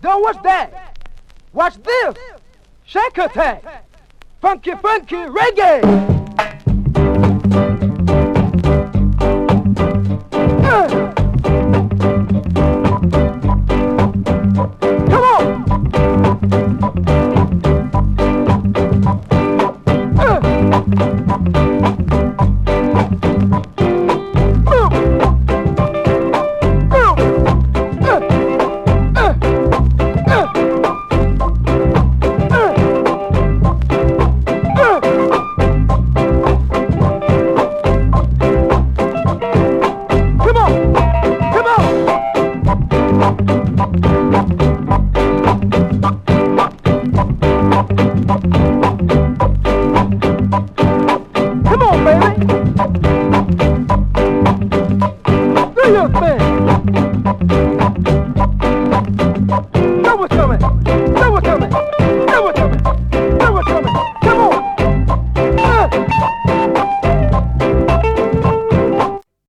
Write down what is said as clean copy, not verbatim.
Yo, what's that? Watch this. Shake attack. Funky, funky reggae. Come on. Come on, baby. Do your thing.